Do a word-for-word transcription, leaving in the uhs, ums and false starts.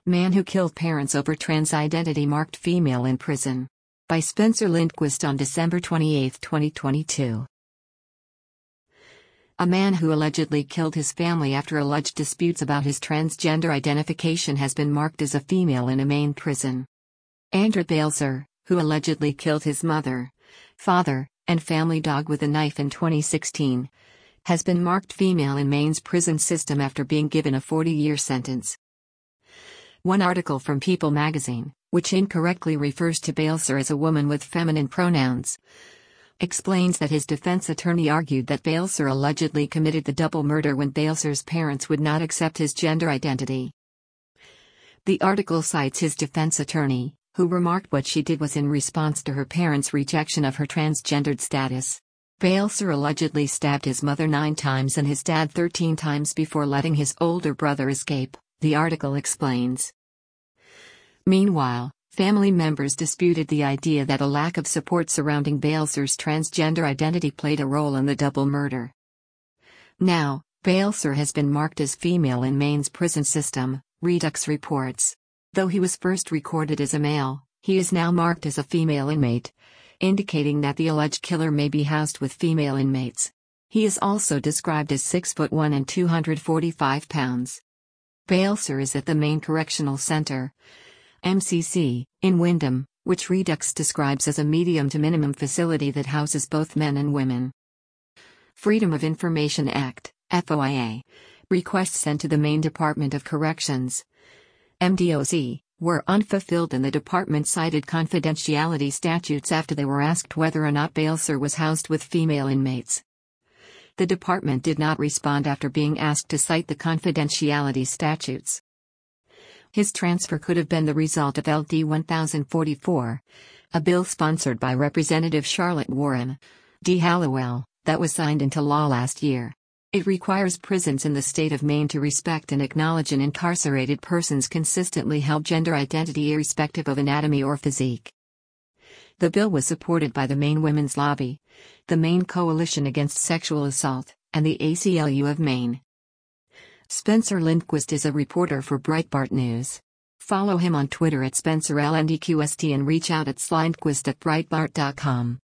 Man who killed parents over trans identity marked female in prison. By Spencer Lindquist on December twenty-eighth, twenty twenty-two. A man who allegedly killed his family after alleged disputes about his transgender identification has been marked as a female in a Maine prison. Andrew Balser, who allegedly killed his mother, father, and family dog with a knife in twenty sixteen, has been marked female in Maine's prison system after being given a forty-year sentence. One article from People magazine, which incorrectly refers to Balser as a woman with feminine pronouns, explains that his defense attorney argued that Balser allegedly committed the double murder when Balser's parents would not accept his gender identity. The article cites his defense attorney, who remarked what she did was in response to her parents' rejection of her transgendered status. Balser allegedly stabbed his mother nine times and his dad thirteen times before letting his older brother escape, the article explains. Meanwhile, family members disputed the idea that a lack of support surrounding Balser's transgender identity played a role in the double murder. Now, Balser has been marked as female in Maine's prison system, Redux reports. Though he was first recorded as a male, he is now marked as a female inmate, indicating that the alleged killer may be housed with female inmates. He is also described as six foot one and two hundred forty-five pounds. Balser is at the Maine Correctional Center, M C C, in Windham, which Redux describes as a medium to minimum facility that houses both men and women. Freedom of Information Act, F O I A, requests sent to the Maine Department of Corrections, M D O C, were unfulfilled and the department cited confidentiality statutes after they were asked whether or not Balser was housed with female inmates. The department did not respond after being asked to cite the confidentiality statutes. His transfer could have been the result of L D one thousand forty-four, a bill sponsored by Representative Charlotte Warren D. Hallowell, that was signed into law last year. It requires prisons in the state of Maine to respect and acknowledge an incarcerated person's consistently held gender identity irrespective of anatomy or physique. The bill was supported by the Maine Women's Lobby, the Maine Coalition Against Sexual Assault, and the A C L U of Maine. Spencer Lindquist is a reporter for Breitbart News. Follow him on Twitter at Spencer L N D Q S T and reach out at slindquist at breitbart dot com.